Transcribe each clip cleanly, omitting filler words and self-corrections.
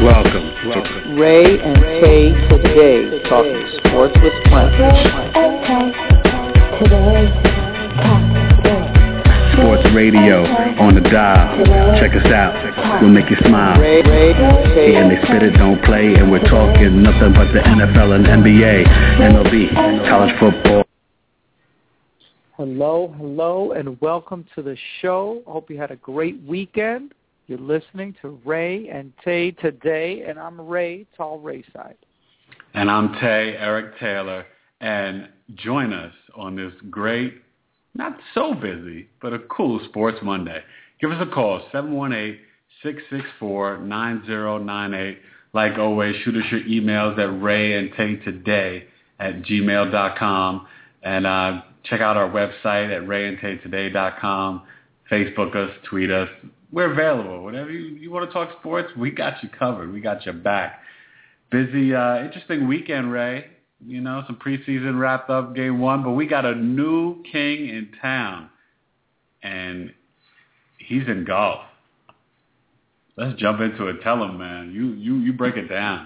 Welcome to Ray and Tay Today, talking sports with Flint. Sports radio on the dial. Check us out. We'll make you smile. And they spit it, don't play, and we're talking nothing but the NFL and NBA, MLB, college football. Hello, and welcome to the show. I hope you had a great weekend. You're listening to Ray and Tay Today, and I'm Ray, Tall Rayside. And I'm Tay, Eric Taylor, and join us on this great, not so busy, but a cool Sports Monday. Give us a call, 718-664-9098. Like always, shoot us your emails at rayandtaytoday@gmail.com, and check out our website at rayandtaytoday.com. Facebook us, tweet us. We're available. Whenever you want to talk sports, we got you covered. We got your back. Busy, interesting weekend, Ray. You know, some preseason wrapped up game one, but we got a new king in town, and he's in golf. Let's jump into it. Tell him, man. You break it down.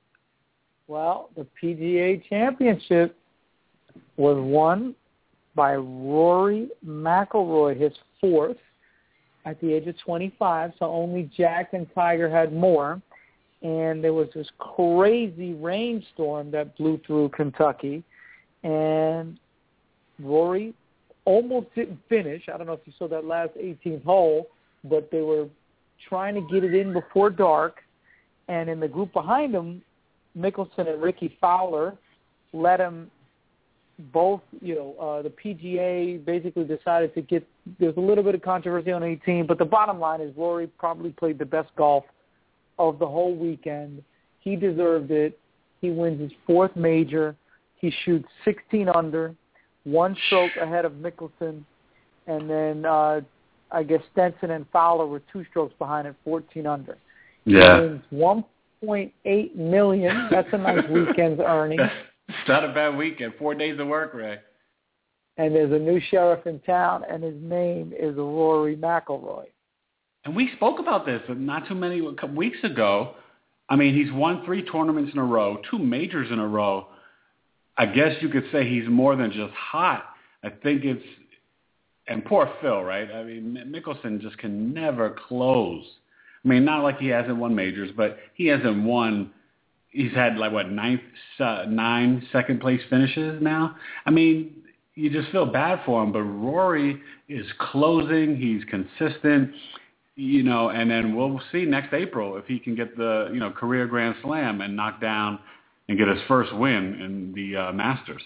Well, the PGA Championship was won by Rory McIlroy, his fourth, at the age of 25, so only Jack and Tiger had more. And there was this crazy rainstorm that blew through Kentucky, and Rory almost didn't finish. I don't know if you saw that last 18th hole, but they were trying to get it in before dark, and in the group behind him, Mickelson and Ricky Fowler let him both, the PGA basically decided to get, there's a little bit of controversy on 18, but the bottom line is Rory probably played the best golf of the whole weekend. He deserved it. He wins his fourth major. He shoots 16 under, one stroke ahead of Mickelson, and then I guess Stenson and Fowler were two strokes behind at 14 under. Yeah. He wins $1.8 million. That's a nice weekend's earnings. It's not a bad weekend. 4 days of work, Ray. And there's a new sheriff in town, and his name is Rory McIlroy. And we spoke about this not too many a couple weeks ago. I mean, he's won 3 tournaments in a row, 2 majors in a row. I guess you could say he's more than just hot. I think it's – and poor Phil, right? I mean, Mickelson just can never close. I mean, not like he hasn't won majors, but he hasn't won – he's had, 9 second-place finishes now? I mean, you just feel bad for him. But Rory is closing. He's consistent, and then we'll see next April if he can get the, career Grand Slam and knock down and get his first win in the Masters.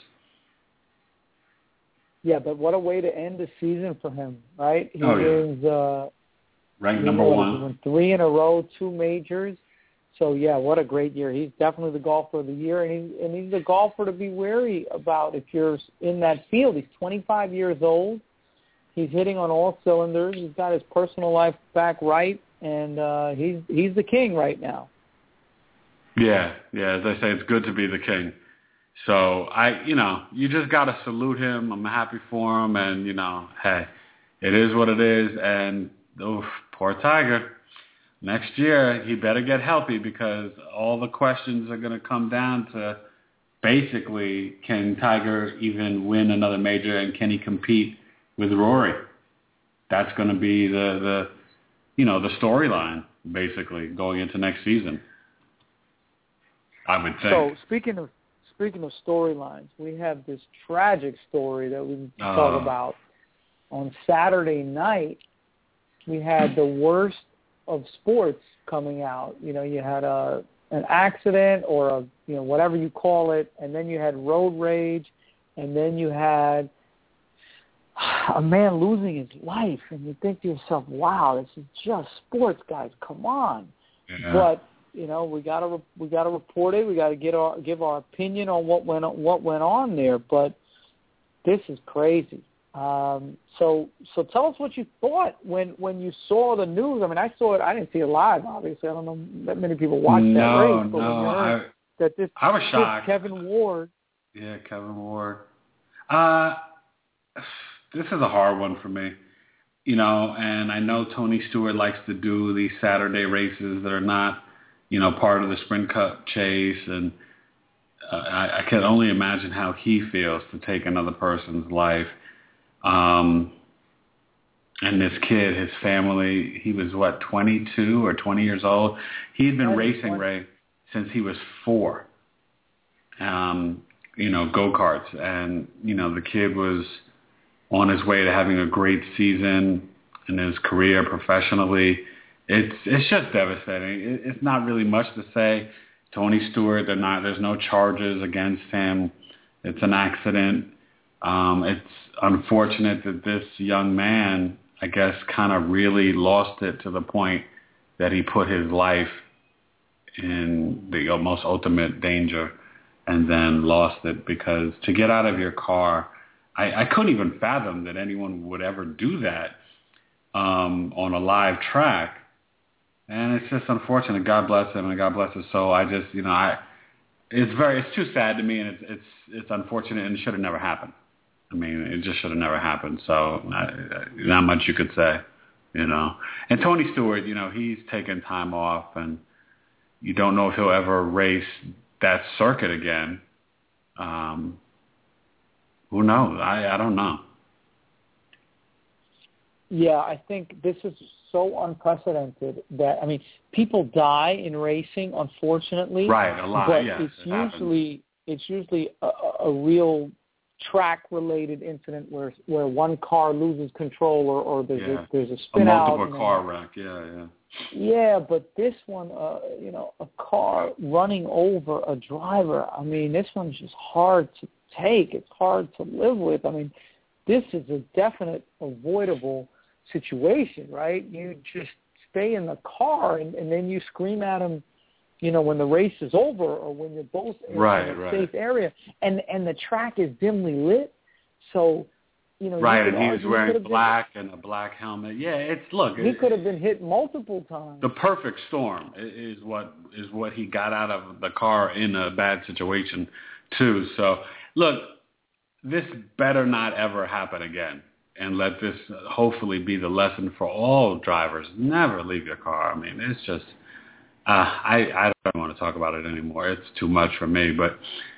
Yeah, but what a way to end the season for him, right? He wins ranked number 1. He won 3 in a row, 2 majors. So, yeah, what a great year. He's definitely the golfer of the year, and he's a golfer to be wary about if you're in that field. He's 25 years old. He's hitting on all cylinders. He's got his personal life back right, and he's the king right now. Yeah, as I say, it's good to be the king. So, you just got to salute him. I'm happy for him, and, hey, it is what it is, and, poor Tiger. Next year, he better get healthy because all the questions are going to come down to basically, can Tiger even win another major and can he compete with Rory? That's going to be the storyline, basically, going into next season, I would think. So speaking of storylines, we have this tragic story that we can talk about. On Saturday night, we had the worst of sports coming out. You had an accident or whatever you call it, and then you had road rage, and then you had a man losing his life, and you think to yourself, wow, this is just sports, guys, come on. Yeah. But we gotta report it. We gotta give our opinion on what went on there. But this is crazy. So tell us what you thought when you saw the news. I mean, I saw it. I didn't see it live, obviously. I don't know that many people watched that race. But when you heard that I was shocked. Kevin Ward. Yeah, Kevin Ward. This is a hard one for me. And I know Tony Stewart likes to do these Saturday races that are not, part of the Sprint Cup chase, and I can only imagine how he feels to take another person's life. And this kid, his family, he was 22 or 20 years old. He had been racing, Ray, since he was 4. Go-karts, and the kid was on his way to having a great season in his career professionally. It's just devastating. It's not really much to say. Tony Stewart, there's no charges against him. It's an accident. It's unfortunate that this young man, I guess, kind of really lost it to the point that he put his life in the most ultimate danger and then lost it, because to get out of your car, I couldn't even fathom that anyone would ever do that on a live track. And it's just unfortunate. God bless him and God bless his soul. I just, it's too sad to me, and it's unfortunate, and it should have never happened. I mean, it just should have never happened. So not much you could say, And Tony Stewart, he's taken time off, and you don't know if he'll ever race that circuit again. Who knows? I don't know. Yeah, I think this is so unprecedented that, people die in racing, unfortunately. Right, a lot. But yes, it's usually a real track-related incident where one car loses control or there's a spin out. A multiple car wreck. Yeah. Yeah, but this one, a car running over a driver. This one's just hard to take. It's hard to live with. This is a definite avoidable situation, right? You just stay in the car and then you scream at him, when the race is over or when you're both in a safe area. And the track is dimly lit, so right, and he was wearing black and a black helmet. Yeah, he could have been hit multiple times. The perfect storm is what he got out of the car in a bad situation too. So look, this better not ever happen again, and let this hopefully be the lesson for all drivers. Never leave your car. It's just I don't want to talk about it anymore. It's too much for me, but.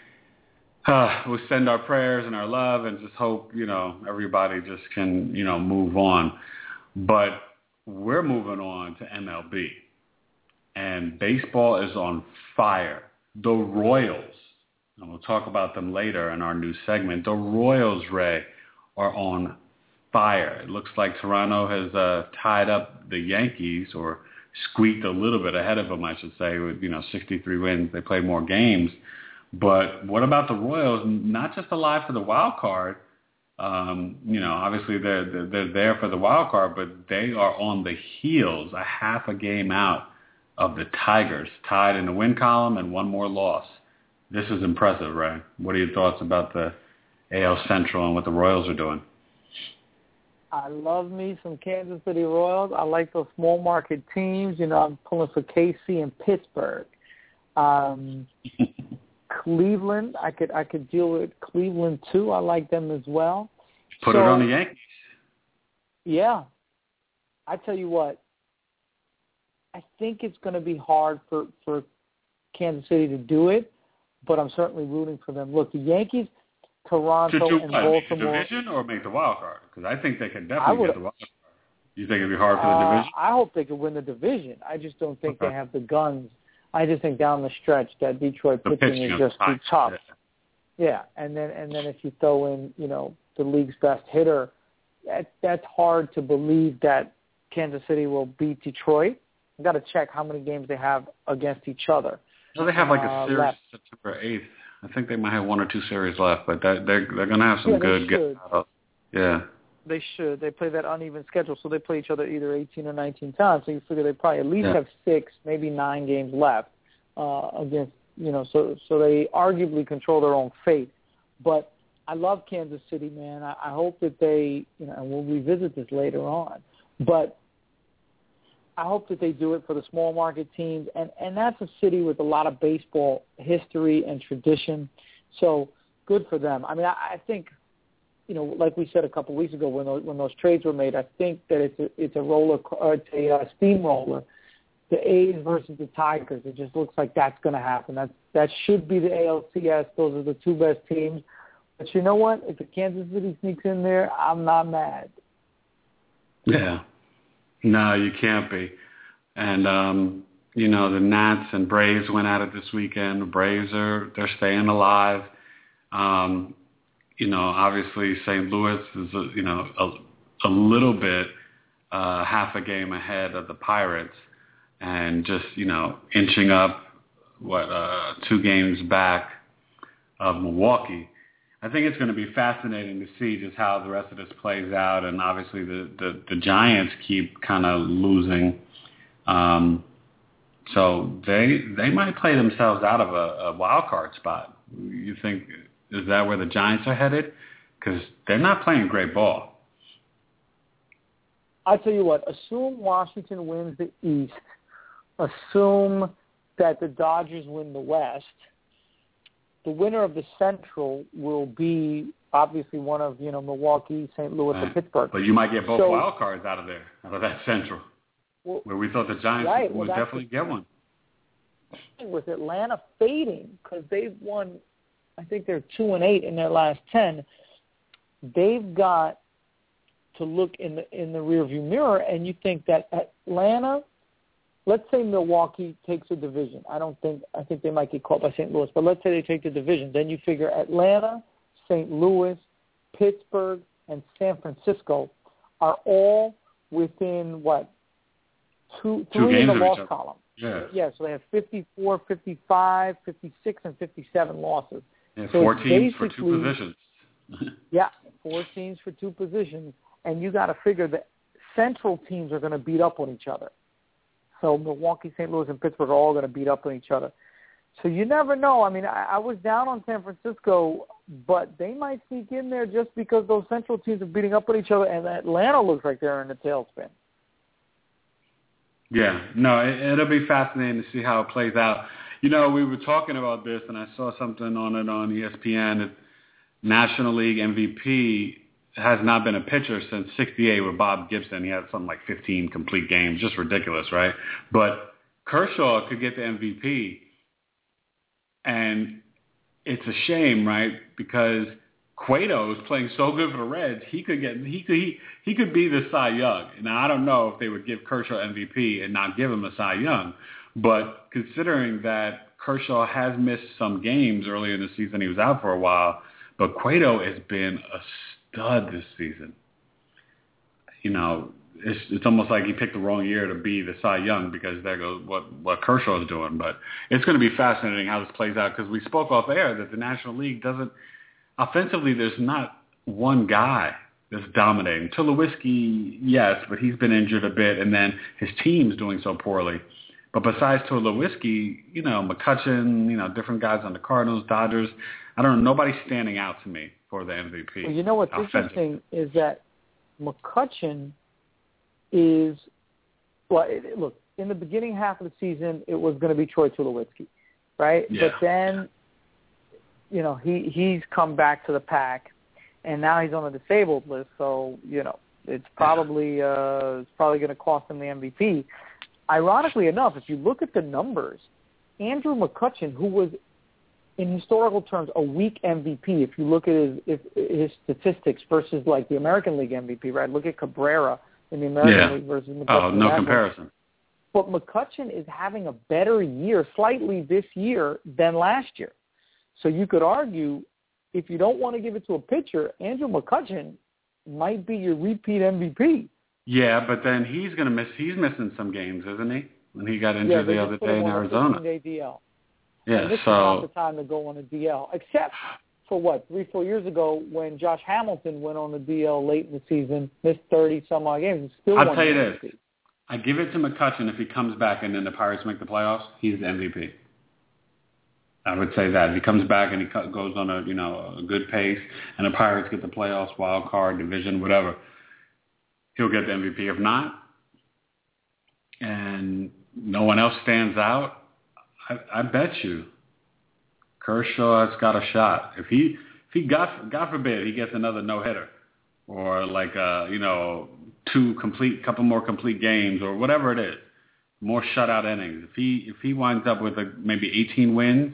We send our prayers and our love and just hope, everybody just can, move on. But we're moving on to MLB. And baseball is on fire. The Royals, and we'll talk about them later in our new segment, the Royals, Ray, are on fire. It looks like Toronto has tied up the Yankees, or squeaked a little bit ahead of them, I should say, with, 63 wins. They played more games. But what about the Royals? Not just alive for the wild card. Obviously they're there for the wild card, but they are on the heels, a half a game out of the Tigers, tied in the win column and one more loss. This is impressive, Ray. What are your thoughts about the AL Central and what the Royals are doing? I love me some Kansas City Royals. I like those small market teams. I'm pulling for KC and Pittsburgh. Cleveland, I could deal with Cleveland too. I like them as well. Put it on the Yankees. Yeah. I tell you what, I think it's going to be hard for Kansas City to do it, but I'm certainly rooting for them. Look, the Yankees, Toronto, and Baltimore. Make the division or make the wild card? Because I think they can definitely get the wild card. You think it'd be hard for the division? I hope they could win the division. I just don't think they have the guns. I just think down the stretch that Detroit pitching is just too tough. Yeah, and then if you throw in, the league's best hitter, that's hard to believe that Kansas City will beat Detroit. I've got to check how many games they have against each other. Well, they have like a series left. September 8th. I think they might have one or two series left, but they're going to have some good games. Yeah. They should. They play that uneven schedule, so they play each other either 18 or 19 times. So you figure they probably at least have 6, maybe 9 games left against, so they arguably control their own fate. But I love Kansas City, man. I hope that they, and we'll revisit this later on, but I hope that they do it for the small market teams. And that's a city with a lot of baseball history and tradition. So good for them. I think, like we said a couple of weeks ago when those trades were made, I think that it's a steamroller the A's versus the Tigers. It just looks like that's going to happen. That should be the ALCS. Those are the two best teams. But you know what? If the Kansas City sneaks in there, I'm not mad. Yeah. No, you can't be. And, the Nats and Braves went at it this weekend. The Braves they're staying alive. Obviously St. Louis is, a little bit half a game ahead of the Pirates and just, inching up, 2 games back of Milwaukee. I think it's going to be fascinating to see just how the rest of this plays out. And obviously the Giants keep kind of losing. So they might play themselves out of a wild card spot. You think, is that where the Giants are headed? Because they're not playing great ball. I'll tell you what, assume Washington wins the East. Assume that the Dodgers win the West. The winner of the Central will be obviously one of, Milwaukee, St. Louis, or Pittsburgh. But you might get both wild cards out of there, out of that Central, where we thought the Giants would definitely get one. With Atlanta fading, because they've won, I think they're 2-8 in their last 10, they've got to look in the rearview mirror, and you think that Atlanta, let's say Milwaukee takes a division. I think they might get caught by St. Louis, but let's say they take the division. Then you figure Atlanta, St. Louis, Pittsburgh, and San Francisco are all within, three in the loss column. Yeah, so they have 54, 55, 56, and 57 losses. Yeah, so 4 teams for 2 positions. Yeah, 4 teams for 2 positions. And you got to figure that Central teams are going to beat up on each other. So Milwaukee, St. Louis, and Pittsburgh are all going to beat up on each other. So you never know. I mean, I was down on San Francisco, but they might sneak in there just because those Central teams are beating up on each other, and Atlanta looks like they're in a tailspin. Yeah, no, it'll be fascinating to see how it plays out. We were talking about this, and I saw something on it on ESPN. That National League MVP has not been a pitcher since '68 with Bob Gibson. He had something like 15 complete games, just ridiculous, right? But Kershaw could get the MVP, and it's a shame, right? Because Cueto is playing so good for the Reds, he could be the Cy Young. Now I don't know if they would give Kershaw MVP and not give him a Cy Young, but considering that Kershaw has missed some games earlier in the season, he was out for a while, but Cueto has been a stud this season. It's almost like he picked the wrong year to be the Cy Young because there goes what Kershaw is doing. But it's going to be fascinating how this plays out because we spoke off air that the National League doesn't. Offensively, there's not one guy that's dominating. Tulowitzki, yes, but he's been injured a bit, and then his team's doing so poorly. But besides Tulowitzki, McCutchen, different guys on the Cardinals, Dodgers, I don't know, nobody's standing out to me for the MVP. Well, you know what's interesting is that McCutchen is, look, in the beginning half of the season, it was going to be Troy Tulowitzki, right? Yeah. But then, he's come back to the pack, and now he's on the disabled list. So it's probably going to cost him the MVP. Ironically enough, if you look at the numbers, Andrew McCutchen, who was in historical terms a weak MVP, if you look at his statistics versus like the American League MVP, right? Look at Cabrera in the American League versus McCutchen. Oh, no comparison. But McCutchen is having a better year slightly this year than last year. So you could argue, if you don't want to give it to a pitcher, Andrew McCutchen might be your repeat MVP. Yeah, but then he's missing some games, isn't he? When he got injured the other day in Arizona. DL. Yeah, and this is not the time to go on a DL, except for 3-4 years ago when Josh Hamilton went on the DL late in the season, missed 30-some-odd games. I'll tell you this. I give it to McCutchen if he comes back and then the Pirates make the playoffs, he's the MVP. I would say that. If he comes back and he goes on a good pace and the Pirates get the playoffs, wild card, division, whatever, he'll get the MVP. If not, and no one else stands out, I bet you Kershaw has got a shot. If he God forbid, he gets another no-hitter or like couple more complete games or whatever it is, more shutout innings. If he winds up with maybe 18 wins,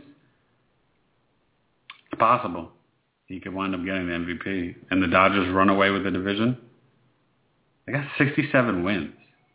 it's possible he could wind up getting the MVP. And the Dodgers run away with the division. They got 67 wins.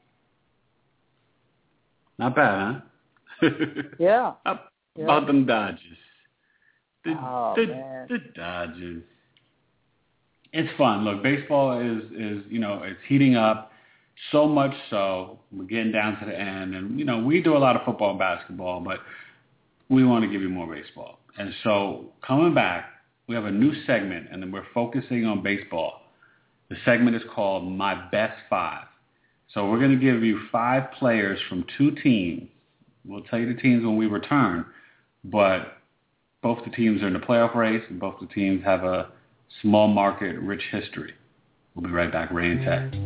Not bad, huh? Yeah. About them Dodgers. The Dodgers. It's fun. Look, baseball is it's heating up so much so. We're getting down to the end. And, we do a lot of football and basketball, but we want to give you more baseball. And so coming back, we have a new segment, and then we're focusing on baseball. The segment is called My Best Five. So we're going to give you 5 players from 2 teams. We'll tell you the teams when we return, but both the teams are in the playoff race, and both the teams have a small market, rich history. We'll be right back, Ray and Ted.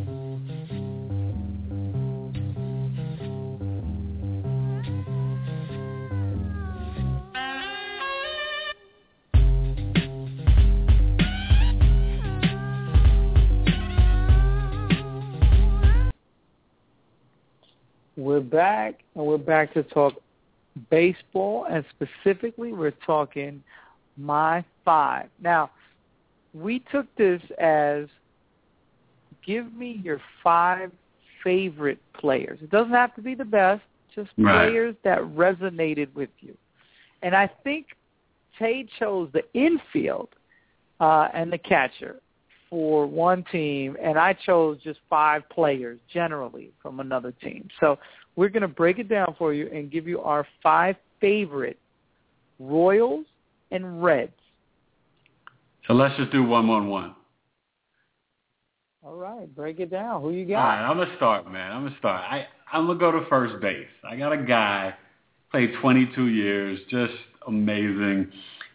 We're back, and we're back to talk baseball, and specifically we're talking My 5. Now, we took this as give me your 5 favorite players. It doesn't have to be the best, just players that resonated with you. And I think Tay chose the infield and the catcher for one team, and I chose just 5 players generally from another team. So we're going to break it down for you and give you our 5 favorite Royals and Reds. So let's just do 1-1-1. All right, break it down. Who you got? All right, I'm going to start, man. I'm going to go to first base. I got a guy, played 22 years, just amazing.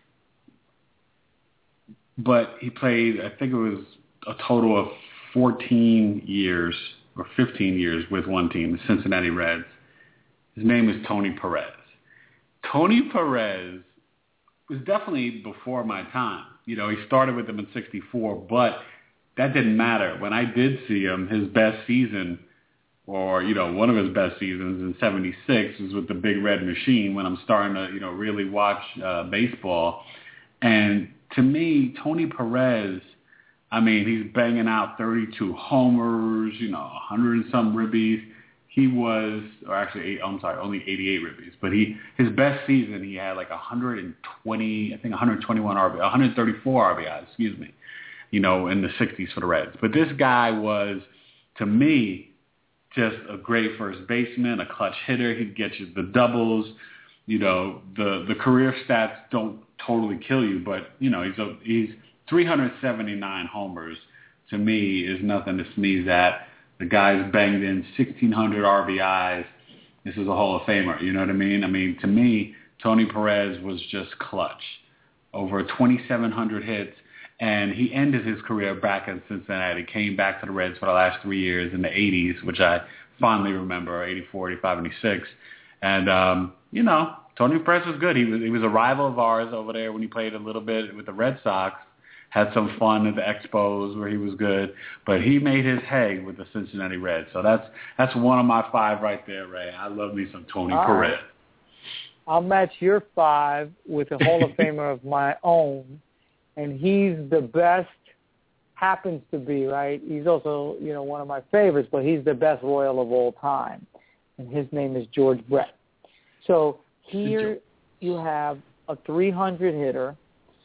But he played, I think it was a total of 14 years or 15 years with one team, the Cincinnati Reds. His name is Tony Perez. Tony Perez was definitely before my time. He started with them in 64, but that didn't matter. When I did see him, his best season, or, one of his best seasons in 76 was with the Big Red Machine when I'm starting to, really watch baseball. And to me, Tony Perez, he's banging out 32 homers, 100 and some ribbies. He was, only 88 ribbies. But his best season, he had like 121 RBI, 134 RBIs, in the 60s for the Reds. But this guy was, to me, just a great first baseman, a clutch hitter. He'd get you the doubles. The career stats don't totally kill you, but, he's 379 homers, to me, is nothing to sneeze at. The guy's banged in 1,600 RBIs. This is a Hall of Famer, you know what I mean? To me, Tony Perez was just clutch. Over 2,700 hits, and he ended his career back in Cincinnati, came back to the Reds for the last 3 years in the 80s, which I fondly remember, 84, 85, and 86. And, Tony Perez was good. He was a rival of ours over there when he played a little bit with the Red Sox. Had some fun at the Expos where he was good. But he made his hay with the Cincinnati Reds. So that's one of my 5 right there, Ray. I love me some Tony Perez. Right. I'll match your 5 with a Hall of Famer of my own. And he's the best, happens to be, right? He's also, one of my favorites, but he's the best Royal of all time. And his name is George Brett. So here you have a 300 hitter,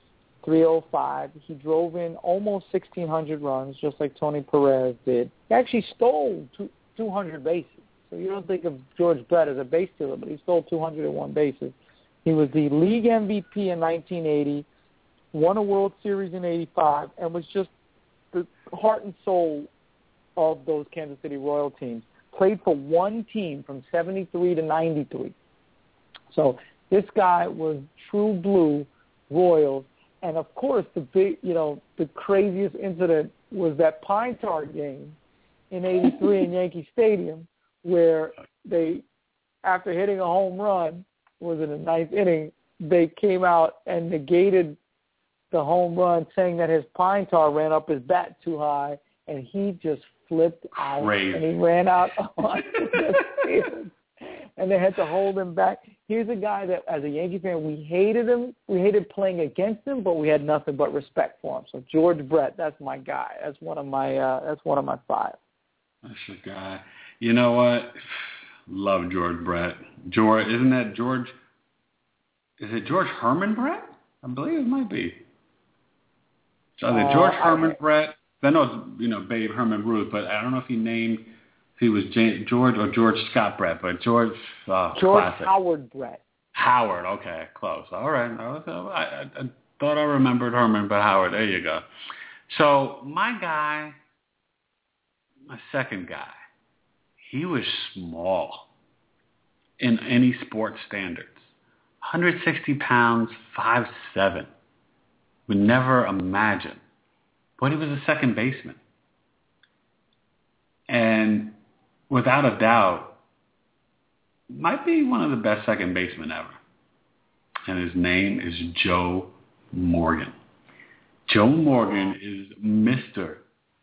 305. He drove in almost 1,600 runs, just like Tony Perez did. He actually stole 200 bases. So you don't think of George Brett as a base stealer, but he stole 201 bases. He was the league MVP in 1980, won a World Series in 85, and was just the heart and soul of those Kansas City Royal teams. Played for one team from 73 to 93. So this guy was true blue Royals. And, of course, the craziest incident was that Pine Tar game in 83 in Yankee Stadium where they, after hitting a home run, was in the 9th inning, they came out and negated the home run, saying that his Pine Tar ran up his bat too high, and he just flipped out. Crazy. And he ran out onto the field. and they had to hold him back. Here's a guy that, as a Yankee fan, we hated him. We hated playing against him, but we had nothing but respect for him. So George Brett, that's my guy. That's one of my 5. That's your guy. You know what? Love George Brett. Isn't that George? Is it George Herman Brett? I believe it might be. So either George Herman Brett. I know it's, Babe Herman Ruth, but I don't know if he was George or George Scott Brett, but George classic. Howard Brett. Howard, okay, close. All right. I thought I remembered Herman, but Howard, there you go. So my second guy, he was small in any sports standards. 160 pounds, 5'7". Would never imagine. But he was a second baseman. And without a doubt, might be one of the best second basemen ever. And his name is Joe Morgan. Joe Morgan is Mr.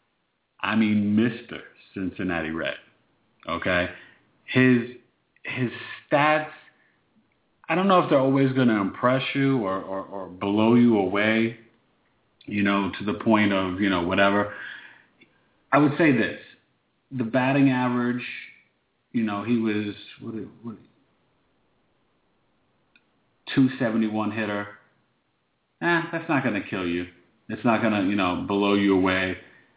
Cincinnati Red. Okay? His stats, I don't know if they're always going to impress you or blow you away, to the point of, whatever. I would say this. The batting average, he was, 271 hitter. That's not going to kill you. It's not going to, blow you away.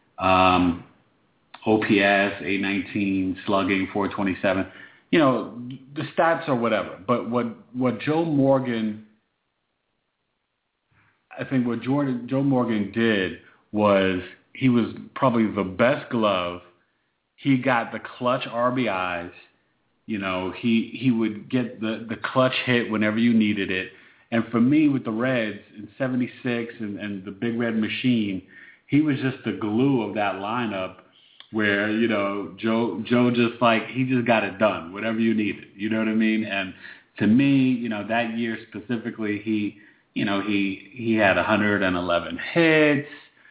OPS, 819, slugging, 427. The stats are whatever. But what Joe Morgan, I think what Joe Morgan did was he was probably the best glove. He got the clutch RBIs. He would get the clutch hit whenever you needed it. And for me, with the Reds in 76 and the Big Red Machine, he was just the glue of that lineup where, Joe just he just got it done, whatever you needed. You know what I mean? And to me, that year specifically, he had 111 hits,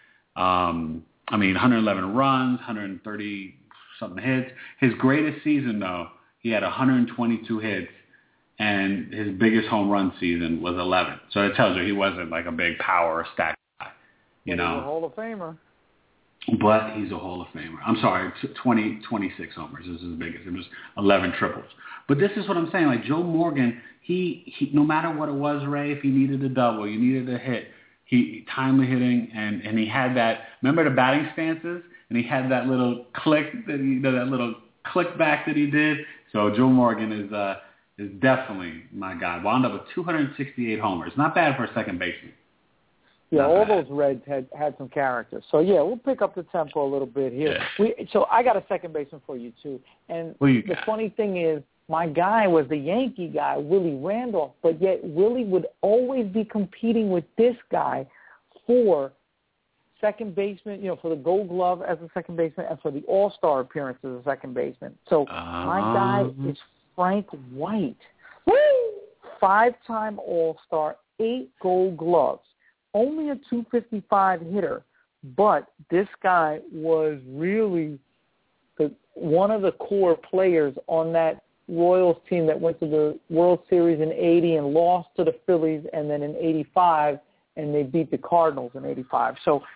111 runs, 130 something hits. His greatest season, though, he had 122 hits, and his biggest home run season was 11. So it tells you he wasn't like a big power or stat guy. He's a Hall of Famer. But he's a Hall of Famer. I'm sorry, 26 homers is his biggest. It was 11 triples. But this is what I'm saying. Like Joe Morgan, he no matter what it was, Ray, if he needed a double, you needed a hit, he timely hitting, and he had that. Remember the batting stances, and he had that little click that little click back that he did. So Joe Morgan is definitely my guy. Wound up with 268 homers. Not bad for a second baseman. Yeah, all those Reds had some character. So, yeah, we'll pick up the tempo a little bit here. Yeah. So I got a second baseman for you, too. And the funny thing is, my guy was the Yankee guy, Willie Randolph, but yet Willie would always be competing with this guy for second baseman, for the Gold Glove as a second baseman and for the All-Star appearance as a second baseman. So my guy is Frank White. Woo! 5-time All-Star, 8 Gold Gloves. Only a 255 hitter, but this guy was really one of the core players on that Royals team that went to the World Series in 80 and lost to the Phillies, and then in 85, and they beat the Cardinals in 85.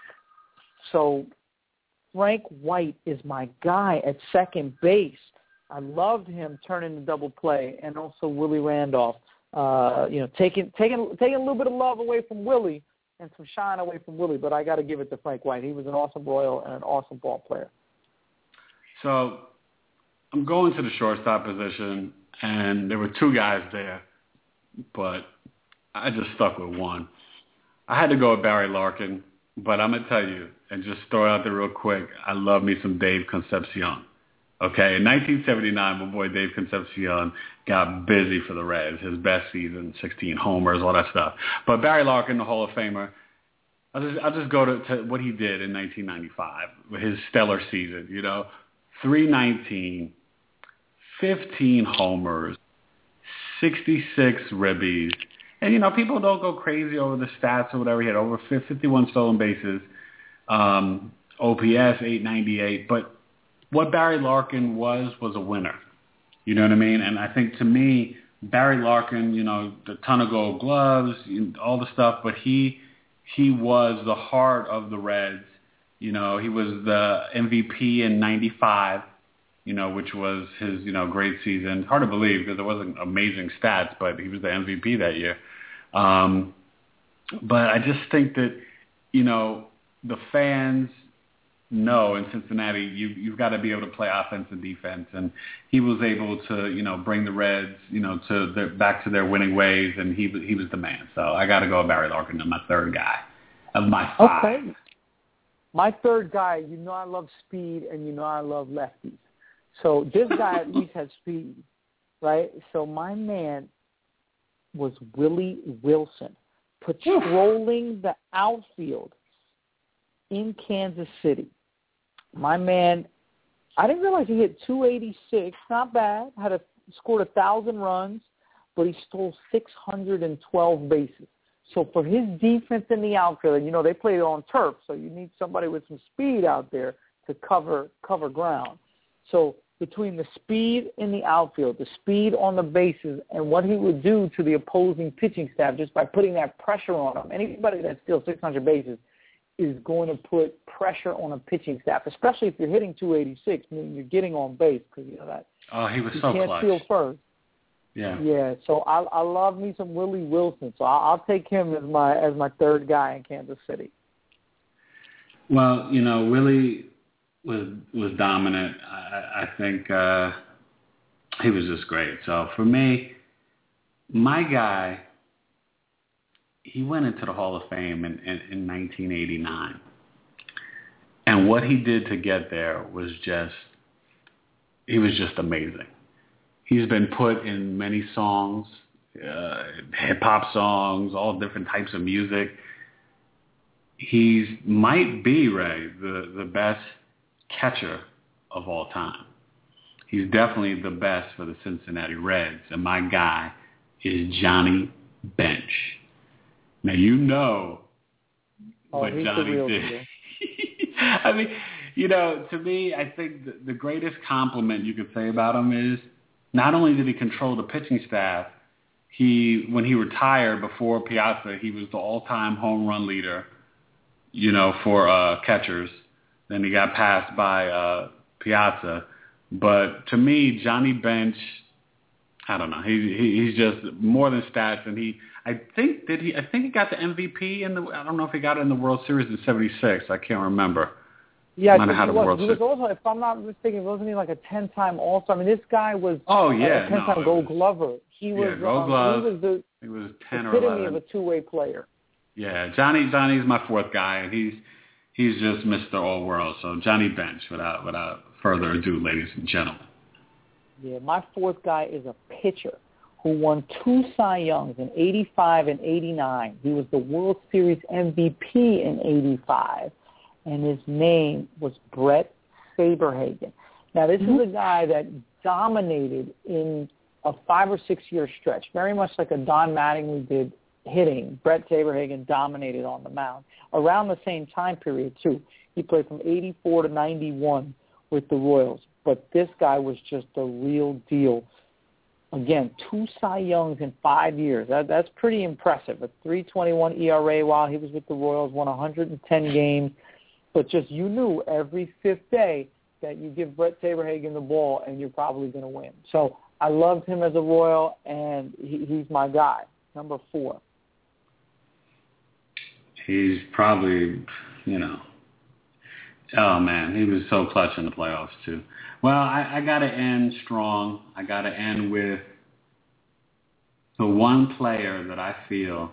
So Frank White is my guy at second base. I loved him turning the double play, and also Willie Randolph. Taking a little bit of love away from Willie and some shine away from Willie, but I got to give it to Frank White. He was an awesome Royal and an awesome ball player. So I'm going to the shortstop position, and there were 2 guys there, but I just stuck with one. I had to go with Barry Larkin, but I'm going to tell you, and just throw it out there real quick, I love me some Dave Concepcion. Okay, in 1979, my boy Dave Concepcion got busy for the Reds. His best season, 16 homers, all that stuff. But Barry Larkin, the Hall of Famer, I'll just go to what he did in 1995, his stellar season. 319, 15 homers, 66 ribbies. And, people don't go crazy over the stats or whatever. He had over 51 stolen bases, OPS 898, but what Barry Larkin was a winner. You know what I mean? And I think to me, Barry Larkin, the ton of gold gloves, all the stuff, but he was the heart of the Reds. He was the MVP in '95, which was his, great season. Hard to believe because it wasn't amazing stats, but he was the MVP that year. But I just think that, the fans know in Cincinnati, you've got to be able to play offense and defense. And he was able to, bring the Reds, back to their winning ways, and he was the man. So I got to go with Barry Larkin, my third guy of my five. Okay. My third guy, I love speed, and I love lefties. So this guy at least has speed, right? So my man was Willie Wilson, patrolling the outfield in Kansas City. My man, I didn't realize he hit 286, not bad, scored 1,000 runs, but he stole 612 bases. So for his defense in the outfield, and they played on turf, so you need somebody with some speed out there to cover ground. So between the speed in the outfield, the speed on the bases, and what he would do to the opposing pitching staff just by putting that pressure on them, anybody that steals 600 bases is going to put pressure on a pitching staff, especially if you're hitting 286, meaning you're getting on base because that. Oh, he was so clutch. You can't steal first. Yeah. Yeah. So I love me some Willie Wilson. So I'll take him as my third guy in Kansas City. Well, Willie was dominant. I think he was just great. So for me, my guy, he went into the Hall of Fame in 1989. And what he did to get there was he was just amazing. He's been put in many songs, hip-hop songs, all different types of music. He might be, Ray, the best catcher of all time. He's definitely the best for the Cincinnati Reds. And my guy is Johnny Bench. Now, what Johnny did. I mean, to me, I think the greatest compliment you could say about him is not only did he control the pitching staff, when he retired before Piazza, he was the all-time home run leader, for catchers. Then he got passed by Piazza. But to me, Johnny Bench, I don't know. He's just more than stats, and I think he got the MVP I don't know if he got it in the World Series in '76. I can't remember. Yeah, he was also, if I'm not mistaken, wasn't he like a 10-time All-Star? I mean, this guy was a 10-time Gold Glover. He was Gold Glove. He was 10 or 11. Epitome of a two-way player. Yeah, Johnny's my fourth guy, and he's just Mr. All World. So Johnny Bench, without further ado, ladies and gentlemen. Yeah, my fourth guy is a pitcher who won 2 Cy Youngs in '85 and '89. He was the World Series MVP in '85, and his name was Brett Saberhagen. Now, this is a guy that dominated in a 5 or 6 year stretch, very much like a Don Mattingly did hitting. Brett Saberhagen dominated on the mound. Around the same time period, too. He played from '84 to '91 with the Royals. But this guy was just the real deal. Again, 2 Cy Youngs in 5 years. That's pretty impressive. A 3.21 ERA while he was with the Royals, won 110 games. But just you knew every fifth day that you give Brett Saberhagen the ball and you're probably going to win. So I loved him as a Royal, and he's my guy, number 4. He's probably, oh, man, he was so clutch in the playoffs, too. Well, I got to end strong. I got to end with the one player that I feel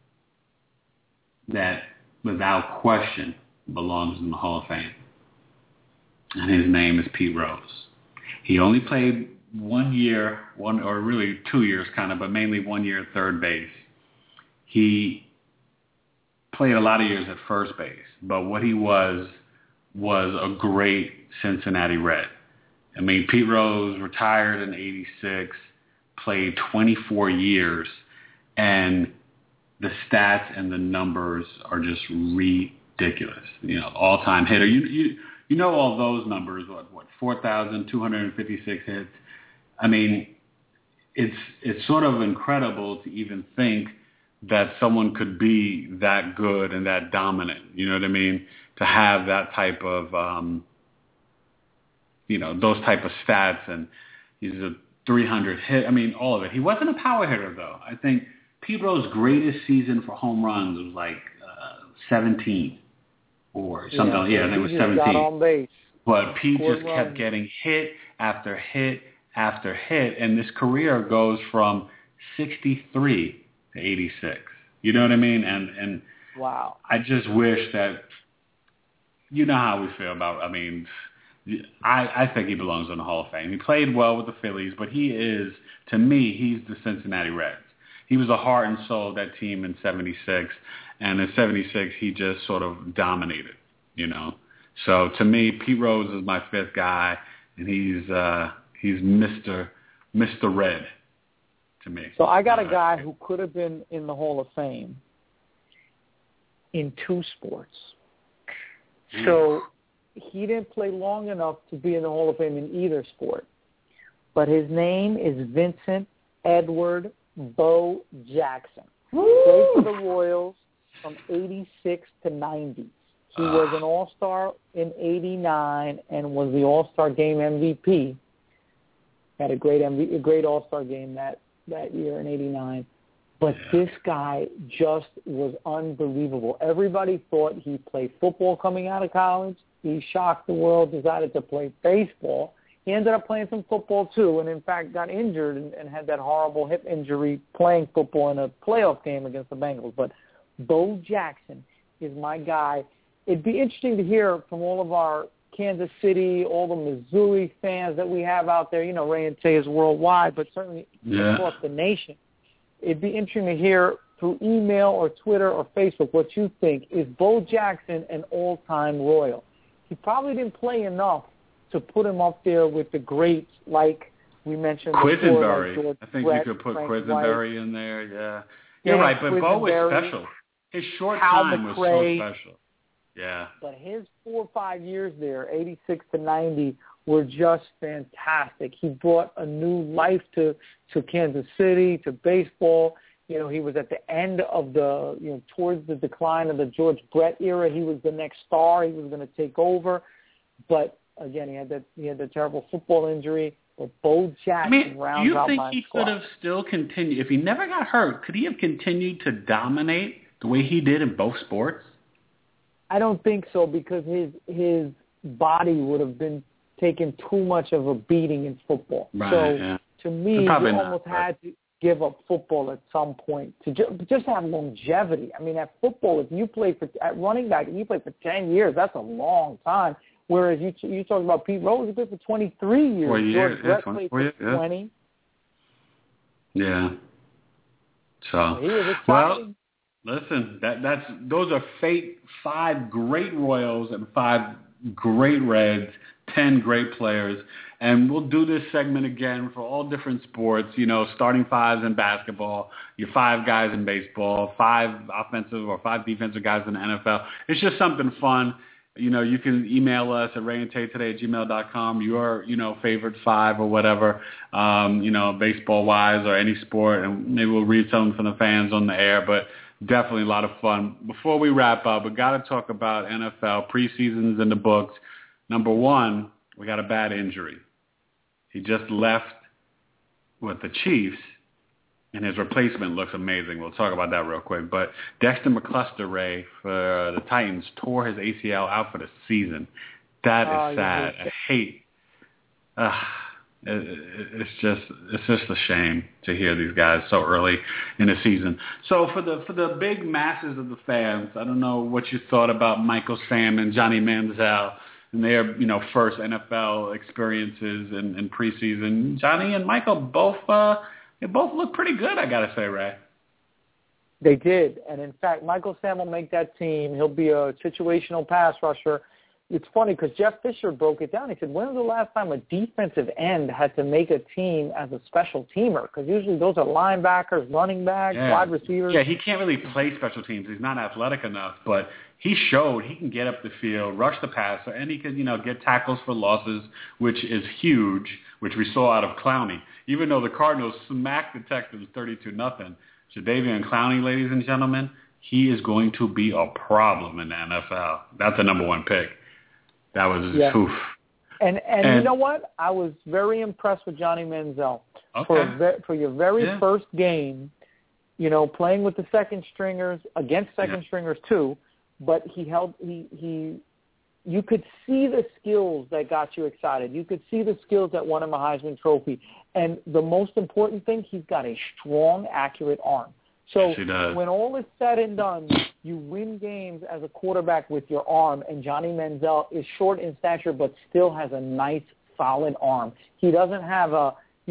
that, without question, belongs in the Hall of Fame. And his name is Pete Rose. He only played 1 year, or really 2 years kind of, but mainly 1 year at third base. He played a lot of years at first base, but what he was a great Cincinnati Red. I mean, Pete Rose retired in '86, played 24 years, and the stats and the numbers are just ridiculous. All-time hitter. You know all those numbers, what 4,256 hits. I mean, it's sort of incredible to even think that someone could be that good and that dominant. You know what I mean? To have that type of, those type of stats, and he's a 300 hit. I mean, all of it. He wasn't a power hitter, though. I think Pete Rose's greatest season for home runs was like 17 or something. I think it was 17. Got on base. But Pete just kept getting hit after hit after hit, and this career goes from 63 to 86. You know what I mean? And wow. I just wish that, you know how we feel about, I mean, I think he belongs in the Hall of Fame. He played well with the Phillies, but he is, to me, he's the Cincinnati Reds. He was the heart and soul of that team in 76, and in 76 he just sort of dominated, So to me, Pete Rose is my fifth guy, and he's Mr. Red to me. So I got a guy who could have been in the Hall of Fame in two sports. So he didn't play long enough to be in the Hall of Fame in either sport. But his name is Vincent Edward Bo Jackson. He played for the Royals from 86 to 90. He was an All-Star in 89 and was the All-Star Game MVP. Had a great All-Star game that year in 89. But this guy just was unbelievable. Everybody thought he played football coming out of college. He shocked the world, decided to play baseball. He ended up playing some football, too, and, in fact, got injured and had that horrible hip injury playing football in a playoff game against the Bengals. But Bo Jackson is my guy. It'd be interesting to hear from all of our Kansas City, all the Missouri fans that we have out there. Ray and Tay is worldwide, but certainly across the nation. It'd be interesting to hear through email or Twitter or Facebook what you think. Is Bo Jackson an all-time Royal? He probably didn't play enough to put him up there with the greats like we mentioned Quisenberry. before. Like I think Brett, you could put Frank Quisenberry White. In there, yeah. You're right, but Bo was special. His short Hal time McRae, was so special. Yeah. But his 4 or 5 years there, 86 to 90, were just fantastic. He brought a new life to Kansas City, to baseball. He was at the end of towards the decline of the George Brett era. He was the next star. He was going to take over. But, again, he had that terrible football injury. But Bo Jackson rounds out my squad. You think he could have still continued, if he never got hurt, could he have continued to dominate the way he did in both sports? I don't think so, because his body would have been taking too much of a beating in football. Right, to me, you almost had to give up football at some point to just have longevity. I mean, at football, if you play at running back, if you play for 10 years, that's a long time. Whereas you talk about Pete Rose, he played for 23 years. 4 years. George Brett played for 20. Yeah. So he was exciting. Well, listen, those are 5 great Royals and 5 great Reds, 10 great players. And we'll do this segment again for all different sports, starting fives in basketball, your 5 guys in baseball, 5 offensive or 5 defensive guys in the NFL. It's just something fun. You can email us at rayandtaytoday@gmail.com, your, favorite 5 or whatever, baseball-wise or any sport, and maybe we'll read some from the fans on the air, but definitely a lot of fun. Before we wrap up, we got to talk about NFL preseasons in the books. Number 1, we got a bad injury. He just left with the Chiefs, and his replacement looks amazing. We'll talk about that real quick. But Dexter McCluster, Ray, for the Titans, tore his ACL out for the season. That is sad. I hate. It's just a shame to hear these guys so early in the season. So for the big masses of the fans, I don't know what you thought about Michael Sam and Johnny Manziel and their first NFL experiences in preseason. Johnny and Michael both look pretty good, I gotta say, Ray. They did, and in fact, Michael Sam will make that team. He'll be a situational pass rusher. it's funny because Jeff Fisher broke it down. He said, when was the last time a defensive end had to make a team as a special teamer? Because usually those are linebackers, running backs, wide receivers. Yeah, he can't really play special teams. He's not athletic enough, but he showed he can get up the field, rush the passer, and he can, get tackles for losses, which is huge, which we saw out of Clowney. Even though the Cardinals smacked the Texans 32-0, Jadeveon Clowney, ladies and gentlemen, he is going to be a problem in the NFL. That's the number one pick. That was oof. And you know what? I was very impressed with Johnny Manziel. Okay. For your very first game, playing with the second stringers, against second stringers too, but you could see the skills that got you excited. You could see the skills that won him a Heisman Trophy. And the most important thing, he's got a strong, accurate arm. So when all is said and done, you win games as a quarterback with your arm, and Johnny Manziel is short in stature but still has a nice, solid arm. He doesn't have a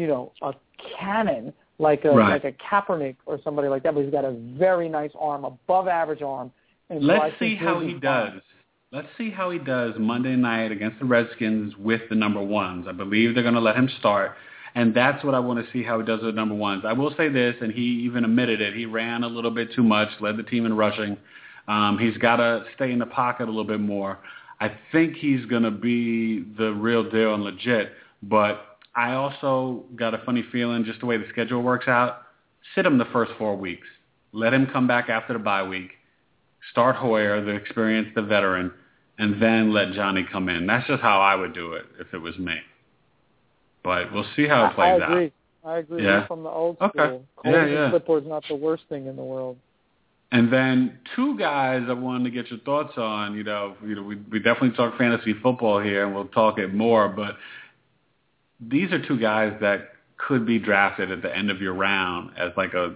cannon like a Kaepernick or somebody like that, but he's got a very nice arm, above average arm. And let's see how he does. Let's see how he does Monday night against the Redskins with the number ones. I believe they're going to let him start. And that's what I want to see how he does with number ones. I will say this, and he even admitted it. He ran a little bit too much, led the team in rushing. He's got to stay in the pocket a little bit more. I think he's going to be the real deal and legit. But I also got a funny feeling just the way the schedule works out. Sit him the first 4 weeks. Let him come back after the bye week. Start Hoyer, the experienced, the veteran, and then let Johnny come in. That's just how I would do it if it was me. But we'll see how it plays out. I agree. Yeah. We're from the old school. Okay. And clipboard's not the worst thing in the world. And then two guys I wanted to get your thoughts on. We definitely talk fantasy football here, and we'll talk it more. But these are two guys that could be drafted at the end of your round as like a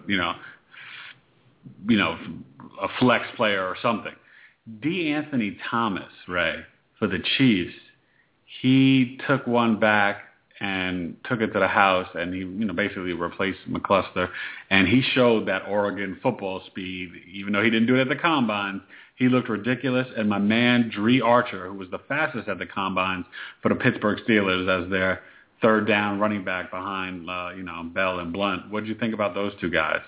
flex player or something. DeAnthony Thomas, Ray, for the Chiefs, he took one back and took it to the house, and he, basically replaced McCluster. And he showed that Oregon football speed, even though he didn't do it at the Combine. He looked ridiculous. And my man, Dree Archer, who was the fastest at the Combines for the Pittsburgh Steelers as their third down running back behind, Bell and Blunt. What did you think about those two guys?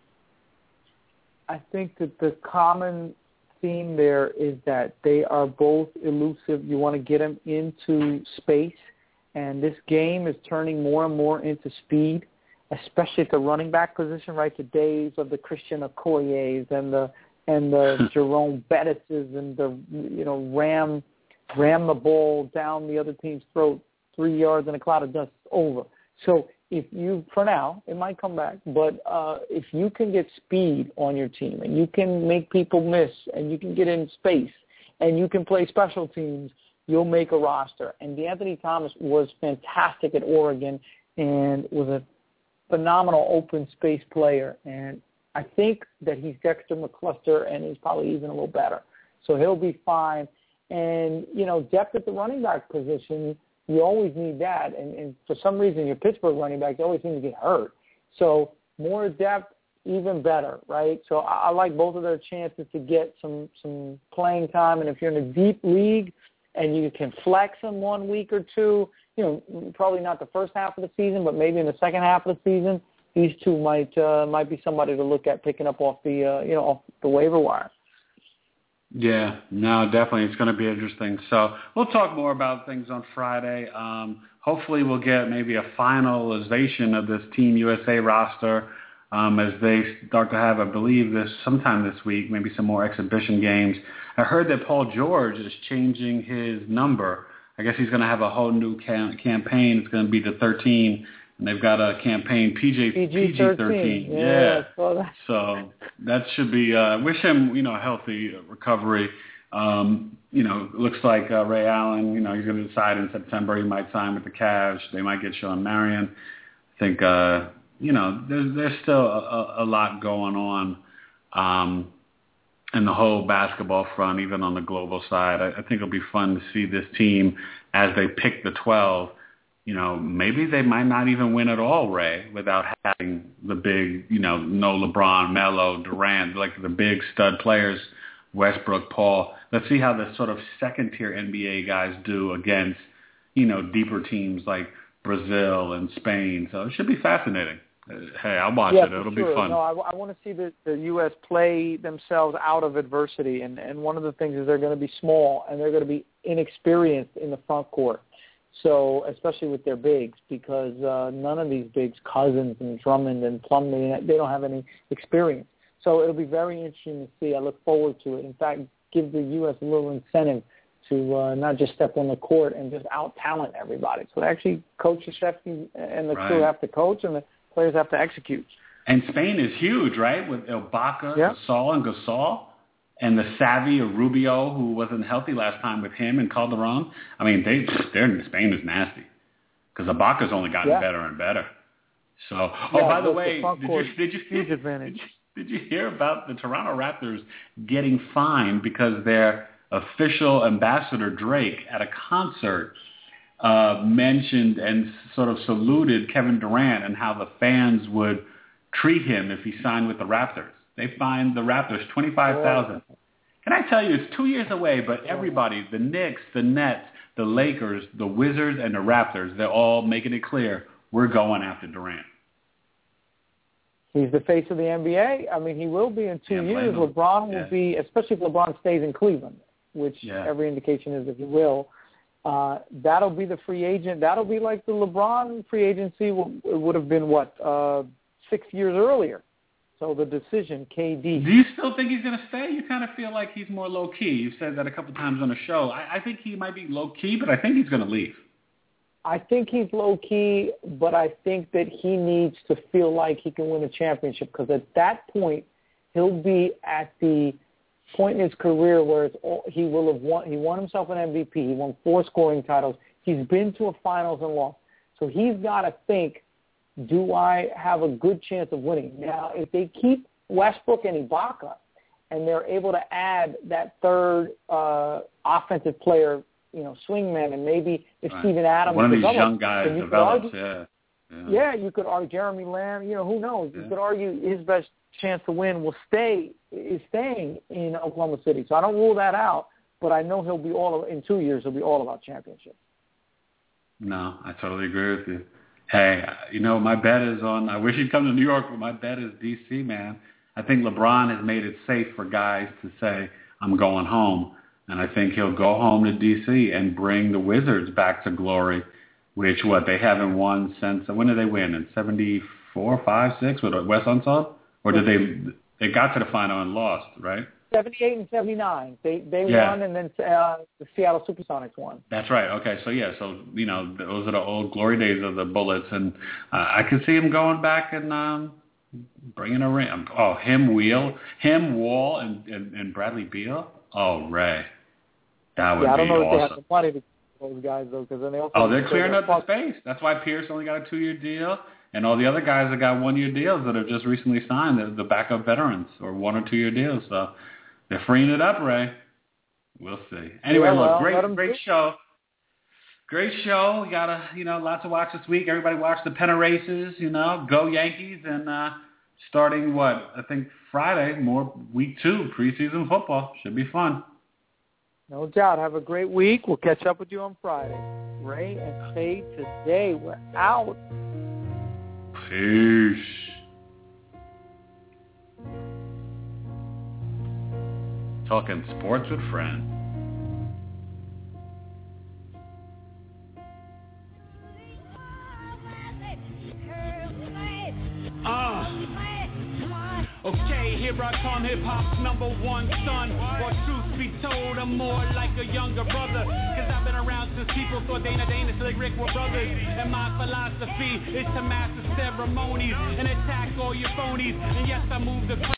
I think that the common theme there is that they are both elusive. You want to get them into space. And this game is turning more and more into speed, especially at the running back position, right? The days of the Christian Okoyes and the Jerome Bettises and the ram the ball down the other team's throat 3 yards in a cloud of dust is over. So for now, it might come back, but if you can get speed on your team and you can make people miss and you can get in space and you can play special teams, you'll make a roster. And DeAnthony Thomas was fantastic at Oregon and was a phenomenal open space player. And I think that he's Dexter McCluster, and he's probably even a little better. So he'll be fine. And, depth at the running back position, you always need that. And for some reason, your Pittsburgh running backs always seem to get hurt. So more depth, even better, right? So I like both of their chances to get some playing time. And if you're in a deep league, and you can flex them 1 week or two, probably not the first half of the season, but maybe in the second half of the season, these two might be somebody to look at picking up off the off the waiver wire. Yeah, no, definitely. It's going to be interesting. So we'll talk more about things on Friday. Hopefully we'll get maybe a finalization of this Team USA roster as they start to have, I believe, sometime this week, maybe some more exhibition games. I heard that Paul George is changing his number. I guess he's going to have a whole new campaign. It's going to be the 13, and they've got a campaign PG-13. Yeah. So that should be. Wish him, a healthy recovery. Looks like Ray Allen. He's going to decide in September he might sign with the Cavs. They might get Sean Marion. I think. There's still a lot going on. In the whole basketball front, even on the global side. I think it'll be fun to see this team as they pick the 12. Maybe they might not even win at all, Ray, without having the big, no LeBron, Melo, Durant, like the big stud players Westbrook, Paul. Let's see how the sort of second-tier NBA guys do against, deeper teams like Brazil and Spain. So it should be fascinating. Hey, I'll watch it. It'll be fun. No, I want to see the U.S. play themselves out of adversity. And one of the things is they're going to be small and they're going to be inexperienced in the front court. So especially with their bigs, because none of these bigs, Cousins and Drummond and Plumlee, they don't have any experience. So it'll be very interesting to see. I look forward to it. In fact, give the U.S. a little incentive to not just step on the court and just out-talent everybody. So actually Coach Krzyzewski and the crew have to coach and the players have to execute. And Spain is huge, right, with Ibaka, Gasol, and the savvy of Rubio, who wasn't healthy last time with him and Calderon. I mean, Spain is nasty because Ibaka's only gotten better and better. So, by the way, did you hear about the Toronto Raptors getting fined because their official ambassador, Drake, at a concert mentioned and sort of saluted Kevin Durant and how the fans would treat him if he signed with the Raptors? They fined the Raptors $25,000. Can I tell you, it's 2 years away, but everybody, the Knicks, the Nets, the Lakers, the Wizards, and the Raptors, they're all making it clear, we're going after Durant. He's the face of the NBA. I mean, he will be in 2 years. LeBron will be, especially if LeBron stays in Cleveland, which every indication is that he will. That'll be the free agent. That'll be like the LeBron free agency would have been, 6 years earlier. So the decision, KD. Do you still think he's going to stay? You kind of feel like he's more low-key. You've said that a couple times on the show. I think he might be low-key, but I think he's going to leave. I think he's low-key, but I think that he needs to feel like he can win a championship because at that point, he'll be at the point in his career where he will have won. He won himself an MVP. He won 4 scoring titles. He's been to a finals and lost. So he's got to think, do I have a good chance of winning? Now, if they keep Westbrook and Ibaka and they're able to add that third offensive player, swingman, and maybe if Steven Adams one of these develops, young guys develops, you could argue Jeremy Lamb, who knows? You could argue his best chance to win is staying in Oklahoma City. So I don't rule that out, but I know in 2 years he'll be all about championships. No, I totally agree with you. Hey, my bet is on, I wish he'd come to New York, but my bet is D.C., man. I think LeBron has made it safe for guys to say, I'm going home. And I think he'll go home to D.C. and bring the Wizards back to glory, which, they haven't won since, when did they win? In 74, 5, 6 with Wes Unseld? Or did they got to the final and lost, right? 78 and 79. They won, and then the Seattle Supersonics won. That's right. Okay, so those are the old glory days of the Bullets, and I could see him going back and bringing a ring. Oh, Wall, and Bradley Beal. Oh, Ray, that would be awesome. I don't know if they have the money to those guys though, because then they also they're clearing up the space. That's why Pierce only got a 2-year deal. And all the other guys that got 1-year deals that have just recently signed, the backup veterans, or 1 or 2 year deals. So they're freeing it up, Ray. We'll see. Anyway, great show. Great show. We got lots to watch this week. Everybody watch the pennant races. Go Yankees. And starting I think Friday, more week 2 preseason football. Should be fun. No doubt. Have a great week. We'll catch up with you on Friday. Ray and Faye today. We're out. Peace. Talking sports with friends. Okay, here I come, hip-hop's #1 son. Or truth be told, I'm more like a younger brother. Cause I've been around since people thought Dana, Slick Rick were brothers. And my philosophy is to master ceremonies and attack all your phonies. And yes, I move the